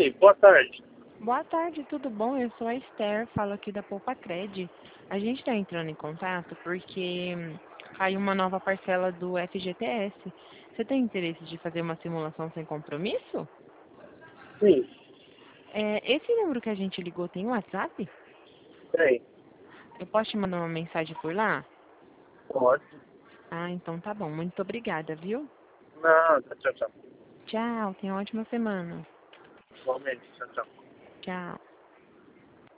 Oi, boa tarde. Boa tarde, tudo bom? Eu sou a Esther, falo aqui da Poupa-Cred. A gente está entrando em contato porque caiu uma nova parcela do FGTS. Você tem interesse de fazer uma simulação sem compromisso? Sim, Esse número que a gente ligou tem um WhatsApp? tem. Eu posso te mandar uma mensagem por lá? Pode. Ah, então tá bom. Muito obrigada, viu? Nada, tchau, tchau. Tchau, tenha uma ótima semana. Igualmente, tchau, tchau. Tchau.